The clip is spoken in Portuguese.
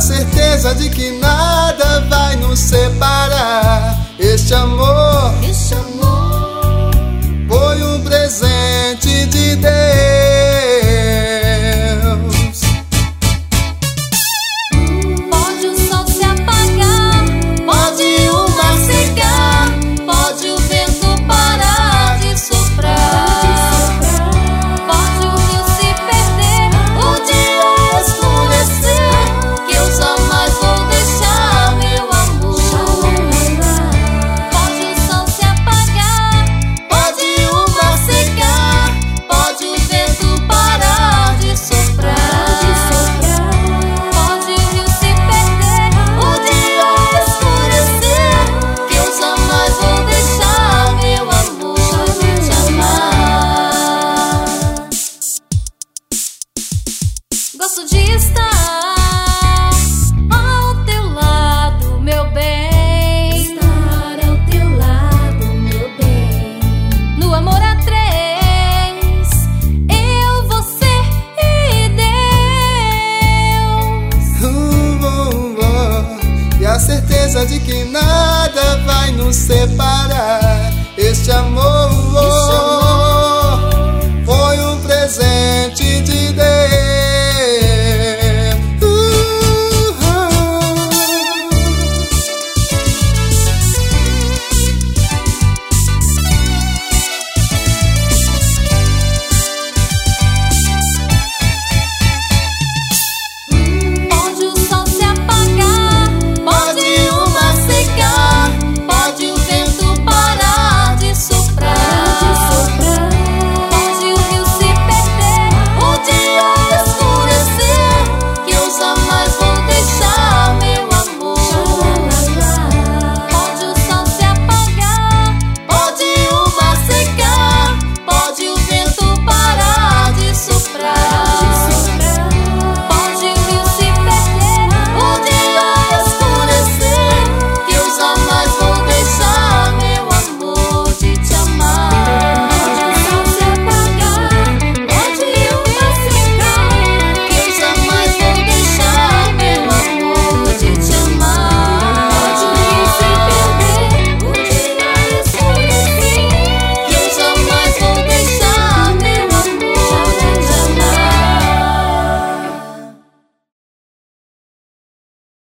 certeza de que nada vai nos separar. Este amor foi um presente de Deus. Pode o sol se apagar, pode o mar secar, pode o vento parar de soprar, pode o rio se perder, o dia escurecer, que eu jamais vou deixar meu amor. Pode o sol se apagar, pode o mar secar, pode o vento parar de soprar, pode o rio se perder, o dia escurecer, que eu jamais vou deixar meu amor, jamais. Gosto de estar ao teu lado, meu bem. Estar ao teu lado, meu bem. No amor a três, eu, você e Deus. E a certeza de que nada vai nos separar. Este amor